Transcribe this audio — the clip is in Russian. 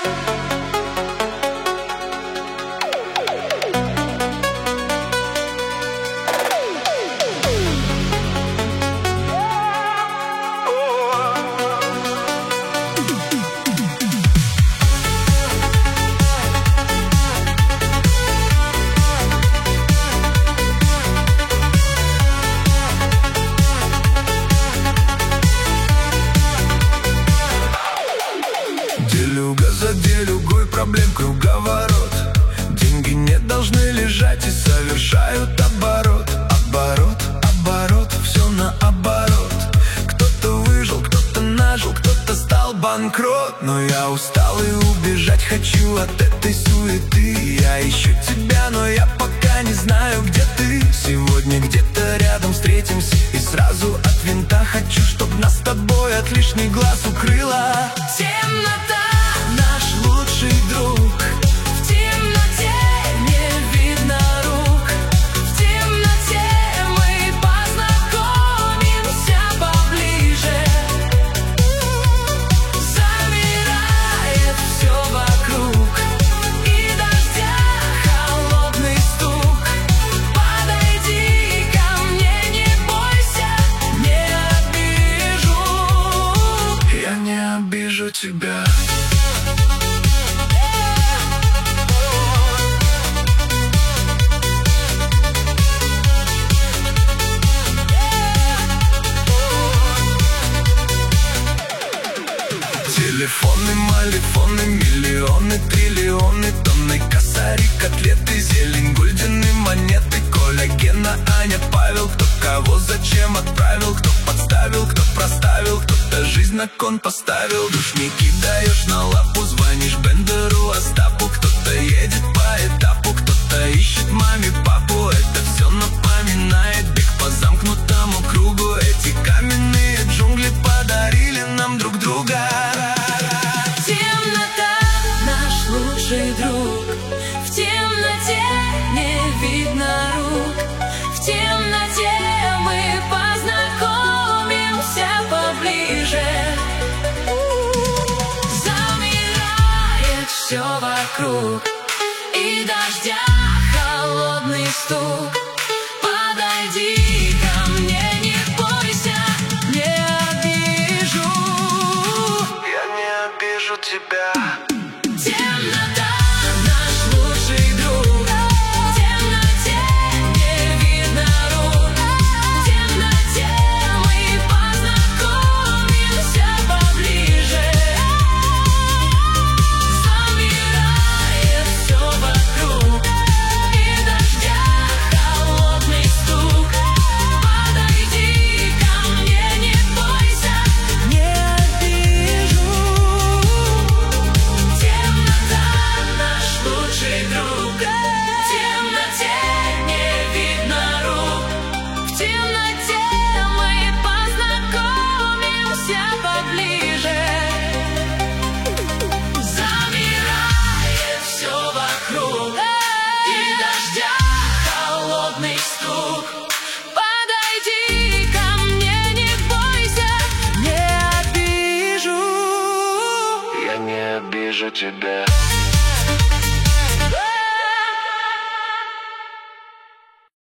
Делюга за делюгой, проблем круговорот. Деньги не должны лежать и совершают оборот. Оборот, оборот, все наоборот. Кто-то выжил, кто-то нажил, кто-то стал банкрот. Но я устал и убежать хочу от этой суеты. Я ищу тебя, но я пока не знаю, где ты. Сегодня где-то рядом встретимся и сразу от винта хочу, чтоб нас с тобой от лишних глаз укрыла темнота. Наш лучший друг. В темноте не видно рук. В темноте мы познакомимся поближе. Замирает все вокруг, и дождя холодный стук. Подойди ко мне, не бойся, не обижу. Я не обижу тебя. Телефоны, малифоны, миллионы, триллионы, тонны косари, котлеты, зелень, гульдены, монеты, Коля, Гена, Аня, Павел. Кто кого зачем отправил, кто подставил, кто проставил, кто-то жизнь на кон поставил. Душники даешь на лапу, звонишь Бендеру, Остапу. Кто-то едет по этапу, кто-то ищет маме, папу. Это все напоминает бег по замкнутому кругу. Эти каменные джунгли подарили нам друг друга. Лучший друг. В темноте не видно рук. В темноте мы познакомимся поближе. Замирает все вокруг, и дождя холодный стук. Подойди ко мне, не бойся, не обижу. Я не обижу тебя. Темнота, наш лучший друг. В темноте не видно рук. В темноте мы познакомимся поближе. Замирает все вокруг, и дождя холодный стук. Подойди ко мне, не бойся, не обижу. Наш лучший друг. В темноте не видно рук. В темноте мы познакомимся поближе. Замирает все вокруг, и дождя холодный стук. Подойди ко мне, не бойся, не обижу. Я не обижу тебя.